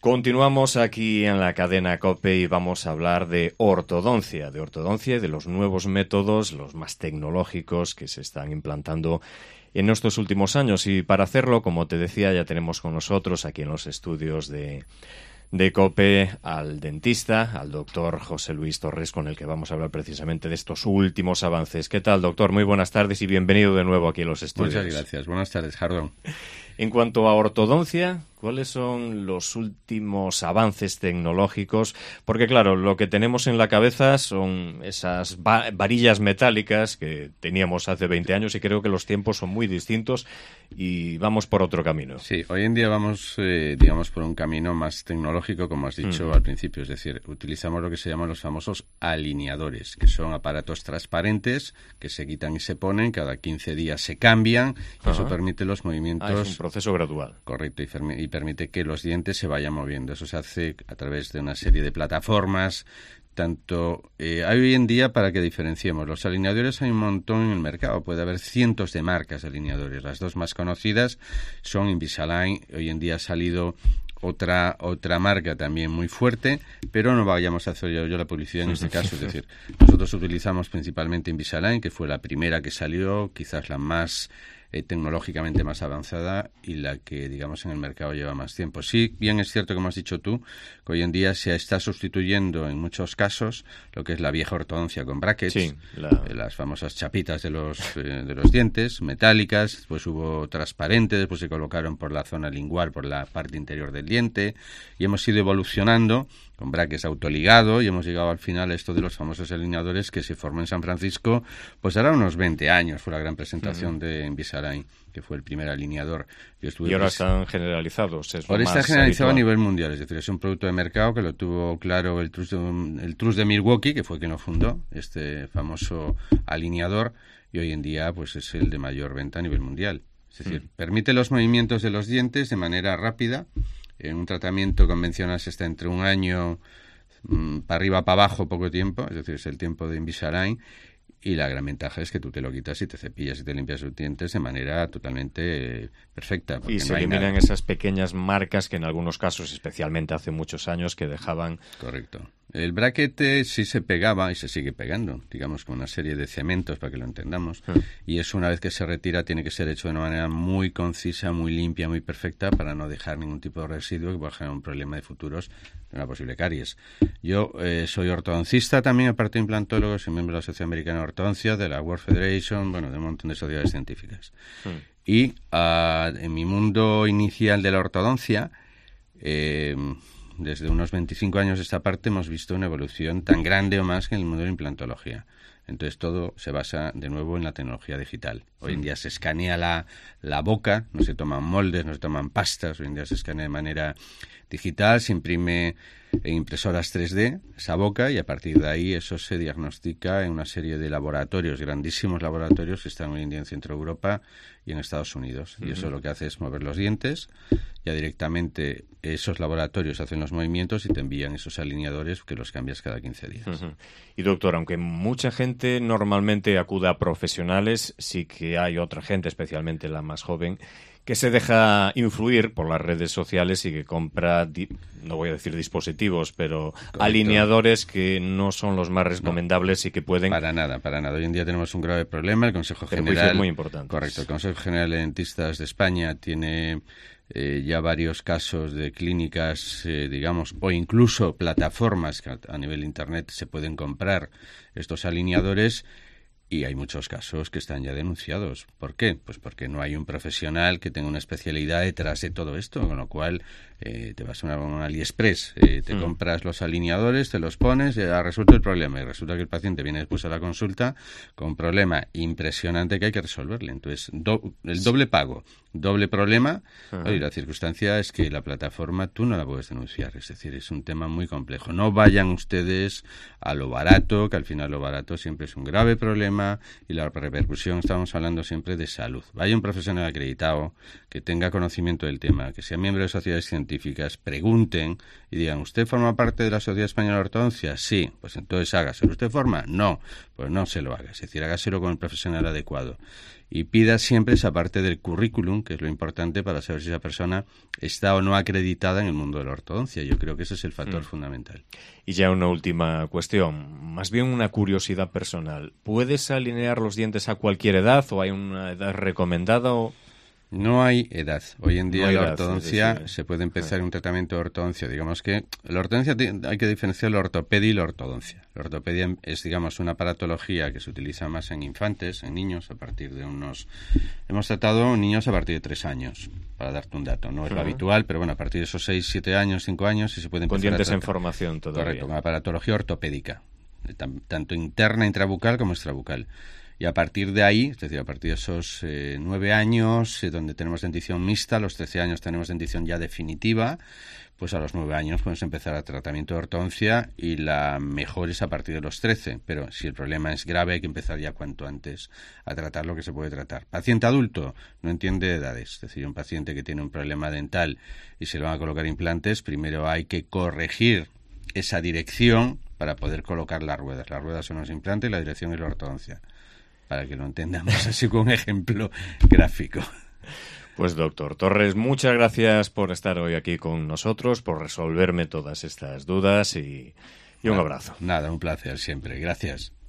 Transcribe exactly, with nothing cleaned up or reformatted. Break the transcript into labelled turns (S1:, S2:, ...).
S1: Continuamos aquí en la cadena COPE y vamos a hablar de ortodoncia, de ortodoncia y de los nuevos métodos, los más tecnológicos que se están implantando en estos últimos años. Y para hacerlo, como te decía, ya tenemos con nosotros aquí en los estudios de, de COPE al dentista, al doctor José Luis Torres, con el que vamos a hablar precisamente de estos últimos avances. ¿Qué tal, doctor? Muy buenas tardes y bienvenido de nuevo aquí en los estudios.
S2: Muchas gracias. Buenas tardes, Jardón.
S1: En cuanto a ortodoncia, ¿cuáles son los últimos avances tecnológicos? Porque, claro, lo que tenemos en la cabeza son esas va- varillas metálicas que teníamos hace veinte años y creo que los tiempos son muy distintos y vamos por otro camino.
S2: Sí, hoy en día vamos, eh, digamos, por un camino más tecnológico, como has dicho mm. al principio. Es decir, utilizamos lo que se llaman los famosos alineadores, que son aparatos transparentes que se quitan y se ponen, cada quince días se cambian y eso permite los movimientos...
S1: Ah, es un proceso gradual.
S2: Correcto, y, fermi- y permite que los dientes se vayan moviendo. Eso se hace a través de una serie de plataformas. Tanto eh, hay hoy en día, para que diferenciemos, los alineadores hay un montón en el mercado. Puede haber cientos de marcas de alineadores. Las dos más conocidas son Invisalign. Hoy en día ha salido otra otra marca también muy fuerte, pero no vayamos a hacer yo, yo la publicidad en este caso. Es decir, nosotros utilizamos principalmente Invisalign, que fue la primera que salió, quizás la más Eh, tecnológicamente más avanzada y la que, digamos, en el mercado lleva más tiempo. Sí, bien es cierto, como has dicho tú, que hoy en día se está sustituyendo en muchos casos lo que es la vieja ortodoncia con brackets,
S1: sí, la...
S2: eh, las famosas chapitas de los, eh, de los dientes, metálicas, después hubo transparentes, después se colocaron por la zona lingual, por la parte interior del diente, y hemos ido evolucionando con brackets autoligado y hemos llegado al final a esto de los famosos alineadores que se formó en San Francisco, pues ahora unos veinte años, fue la gran presentación uh-huh. de Invisalign, que fue el primer alineador. Yo estuve,
S1: y ahora
S2: pues,
S1: están generalizados. Es
S2: ahora
S1: lo
S2: está
S1: más
S2: generalizado
S1: habitual.
S2: a nivel mundial, es decir, es un producto de mercado que lo tuvo claro el Trust de, el Trust de Milwaukee, que fue quien lo fundó, este famoso alineador, y hoy en día pues es el de mayor venta a nivel mundial. Es decir, uh-huh. permite los movimientos de los dientes de manera rápida. En un tratamiento convencional se está entre un año mmm, para arriba, para abajo, poco tiempo, es decir, es el tiempo de Invisalign, y la gran ventaja es que tú te lo quitas y te cepillas y te limpias los dientes de manera totalmente eh, perfecta.
S1: Y se
S2: no
S1: eliminan
S2: nada.
S1: esas pequeñas marcas que en algunos casos, especialmente hace muchos años, que dejaban...
S2: Correcto. El bracket eh, sí se pegaba y se sigue pegando, digamos, con una serie de cementos para que lo entendamos. Hmm. Y eso, una vez que se retira, tiene que ser hecho de una manera muy concisa, muy limpia, muy perfecta, para no dejar ningún tipo de residuo que pueda generar un problema de futuros de una posible caries. Yo eh, soy ortodoncista también, aparte de implantólogo, soy miembro de la Sociedad Americana de Ortodoncia, de la World Federation, bueno, de un montón de sociedades científicas. Hmm. Y uh, en mi mundo inicial de la ortodoncia... Eh, desde unos veinticinco años esta parte hemos visto una evolución tan grande o más que en el mundo de la implantología. Entonces todo se basa de nuevo en la tecnología digital. Hoy en día se escanea la, la boca, no se toman moldes, no se toman pastas, hoy en día se escanea de manera digital, se imprime en impresoras tres D esa boca y a partir de ahí eso se diagnostica en una serie de laboratorios, grandísimos laboratorios que están hoy en día en Centro Europa y en Estados Unidos. Uh-huh. Y eso lo que hace es mover los dientes, ya directamente esos laboratorios hacen los movimientos y te envían esos alineadores que los cambias cada quince días.
S1: Uh-huh. Y doctor, aunque mucha gente normalmente acude a profesionales, sí que hay otra gente, especialmente la más joven, que se deja influir por las redes sociales y que compra, di- no voy a decir dispositivos, pero correcto. Alineadores que no son los más recomendables no, y que pueden...
S2: Para nada, para nada. Hoy en día tenemos un grave problema. El Consejo
S1: pero
S2: General...
S1: muy importante.
S2: Correcto. El Consejo General de Dentistas de España tiene eh, ya varios casos de clínicas, eh, digamos, o incluso plataformas que a, a nivel internet se pueden comprar estos alineadores. Y hay muchos casos que están ya denunciados. ¿Por qué? Pues porque no hay un profesional que tenga una especialidad detrás de todo esto, con lo cual eh, te vas a una, una AliExpress, eh, te mm. compras los alineadores, te los pones, ya resuelto el problema. Y resulta que el paciente viene después a la consulta con un problema impresionante que hay que resolverle. Entonces, do, el doble pago, doble problema. Uh-huh. Y la circunstancia es que la plataforma tú no la puedes denunciar. Es decir, es un tema muy complejo. No vayan ustedes a lo barato, que al final lo barato siempre es un grave problema. Y la repercusión, estamos hablando siempre de salud. Vaya un profesional acreditado que tenga conocimiento del tema, que sea miembro de sociedades científicas, científicas pregunten y digan, ¿usted forma parte de la Sociedad Española de Ortodoncia? Sí, pues entonces hágaselo. ¿Usted forma? No, pues no se lo haga. Es decir, hágaselo con el profesional adecuado. Y pida siempre esa parte del currículum, que es lo importante para saber si esa persona está o no acreditada en el mundo de la ortodoncia. Yo creo que ese es el factor mm. fundamental.
S1: Y ya una última cuestión, más bien una curiosidad personal. ¿Puedes alinear los dientes a cualquier edad o hay una edad recomendada? O...
S2: No hay edad. Hoy en día no la edad, ortodoncia es decir, se puede empezar ah. un tratamiento de ortodoncia. Digamos que la ortodoncia hay que diferenciar la ortopedia y la ortodoncia. La ortopedia es, digamos, una aparatología que se utiliza más en infantes, en niños, a partir de unos... Hemos tratado niños a partir de tres años, para darte un dato. No es uh-huh. lo habitual, pero bueno, a partir de esos seis, siete años, cinco años, sí se puede empezar
S1: con dientes
S2: a tratar.
S1: En formación todavía.
S2: Correcto, con aparatología ortopédica, tanto interna, intrabucal como extrabucal. Y a partir de ahí, es decir, a partir de esos eh, nueve años, eh, donde tenemos dentición mixta, a los trece años tenemos dentición ya definitiva, pues a los nueve años podemos empezar a tratamiento de ortodoncia y la mejor es a partir de los trece. Pero si el problema es grave, hay que empezar ya cuanto antes a tratar lo que se puede tratar. Paciente adulto no entiende de edades. Es decir, un paciente que tiene un problema dental y se le van a colocar implantes, primero hay que corregir esa dirección para poder colocar las ruedas. Las ruedas son los implantes y la dirección es la ortodoncia. Para que lo entendamos así con un ejemplo gráfico.
S1: Pues doctor Torres, muchas gracias por estar hoy aquí con nosotros, por resolverme todas estas dudas y, y un
S2: nada,
S1: abrazo.
S2: Nada, un placer siempre. Gracias.